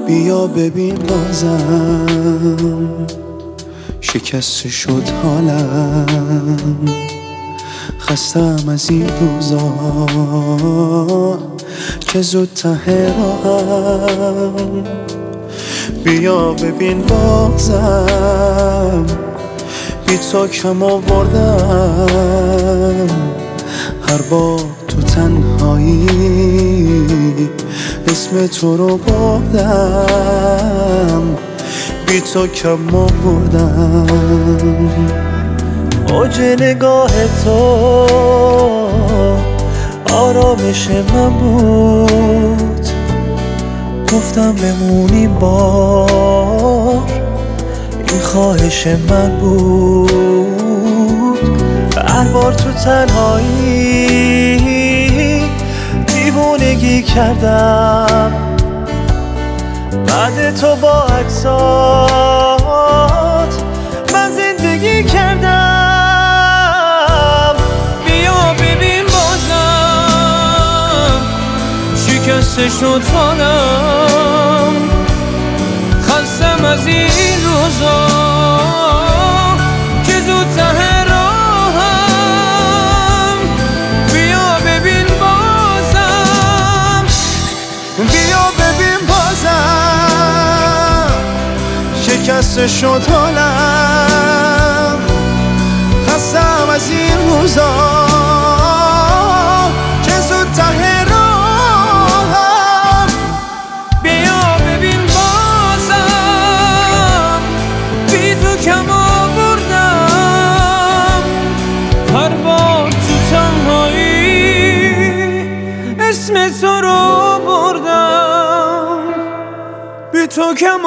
بیا ببین بازم شکست شد حالم، خستم از این روزا که زود ته راهم. بیا ببین بازم بی تو کم آوردم، هر بار تو تنهایی اسم تو رو بردم، بی تو کم آوردم. اوج نگاه تو آرامش من بود، گفتم بمونیم با این خواهش من بود. هر بار تو تنهایی دیوونگی کردم، بعد تو با عکسات من زندگی کردم. بیا ببین بازم شکسته شد حالم، خستم از این روزا که زود ته راهم. بیا ببین بازم، بیا ببین بازم شکست شد حالم، خستم از این روزا که زود ته راهم. بیا ببین بازم بی تو کم آوردم، هر بار تو تنهایی اسم تو رو بردم، بی تو کم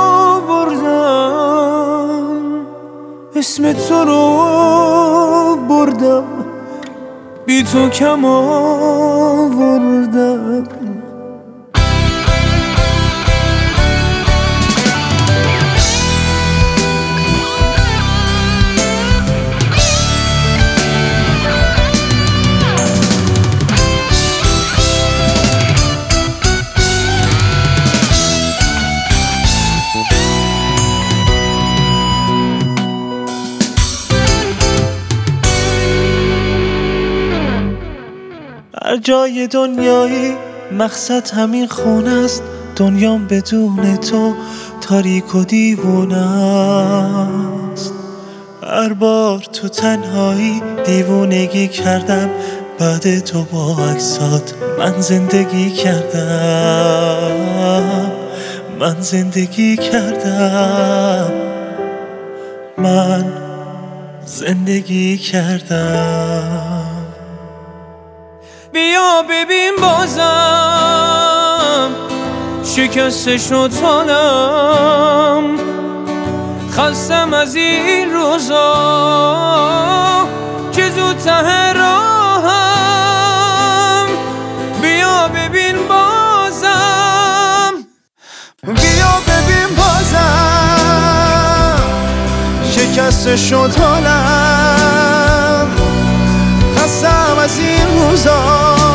آوردم، اسم تو رو بردم، بی تو کم آوردم. هر جای دنیایی مقصد همین خونه است، دنیام بدون تو تاریک و دیوونه است. هر بار تو تنهایی دیوونگی کردم، بعد تو با عکسات من زندگی کردم، من زندگی کردم، من زندگی کردم. بیا ببین بازم شکسته شد حالم، خستم از این روزا که زود ته راهم. بیا ببین بازم، بیا ببین بازم شکست شد حالم، خستم از این روزا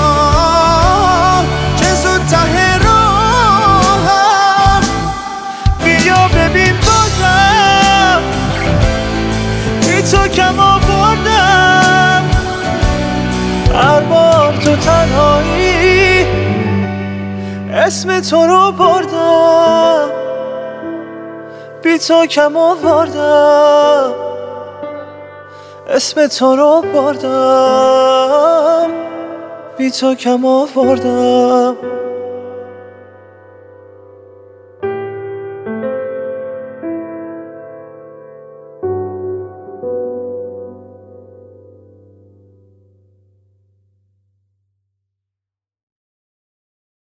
که زود ته راهم. بیا ببین بازم بی تو کم آوردم، هر بار تو تنهایی اسم تو رو بردم، بی تو کم آوردم، اسم تو رو بردم، بی تو کم آوردم.